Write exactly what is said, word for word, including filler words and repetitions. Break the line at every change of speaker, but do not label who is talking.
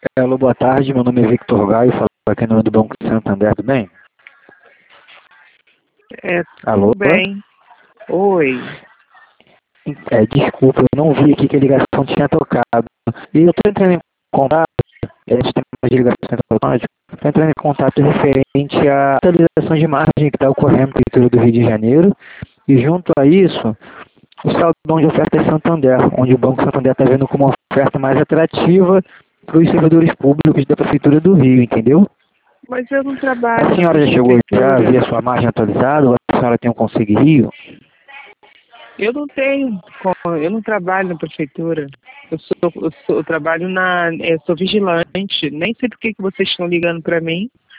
Alô, boa tarde, meu nome é Victor Gaio, falo aqui no nome do Banco Santander, tudo bem?
É,
Alô?
tudo bem. Oi.
É, desculpa, eu não vi aqui que a ligação tinha tocado. E eu estou entrando em contato, é, a gente tem uma ligação automática, estou entrando em contato referente à atualização de margem que está ocorrendo na Prefeitura do Rio de Janeiro, e junto a isso, o saldão de oferta é Santander, onde o Banco Santander está vendo como uma oferta mais atrativa para os servidores públicos da Prefeitura do Rio, entendeu?
Mas eu não trabalho
A
na
senhora já chegou já a
prefeitura.
ver a sua margem atualizada ou a senhora tem um Conselho Rio?
Eu não tenho, co- eu não trabalho na prefeitura. Eu sou, eu sou, eu trabalho na, eu sou vigilante. Nem sei por que que vocês estão ligando para mim.